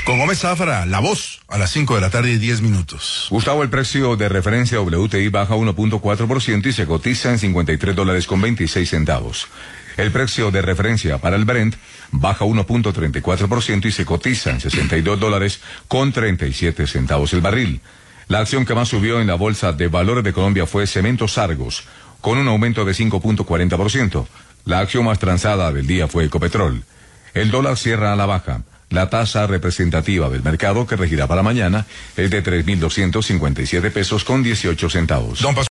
Con Gómez Zafra, La Voz, a las 5 de la tarde y 10 minutos. Gustavo, el precio de referencia WTI baja 1.4% y se cotiza en $53.26. El precio de referencia para el Brent baja 1.34% y se cotiza en $62.37 el barril. La acción que más subió en la Bolsa de Valores de Colombia fue Cementos Argos, con un aumento de 5.40%. La acción más transada del día fue Ecopetrol. El dólar cierra a la baja. La tasa representativa del mercado que regirá para mañana es de 3.257 pesos con 18 centavos.